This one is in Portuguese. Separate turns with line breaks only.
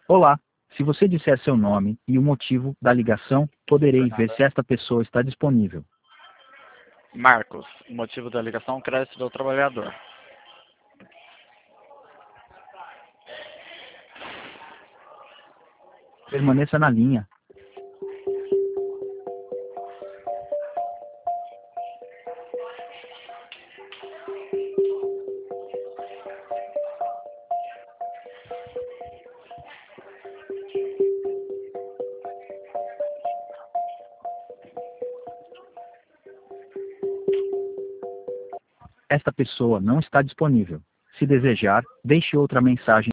Olá, se você disser seu nome e o motivo da ligação, poderei ver se esta pessoa está disponível.
Marcos, o motivo da ligação, crédito do trabalhador.
Permaneça na linha. Esta pessoa não está disponível. Se desejar, deixe outra mensagem.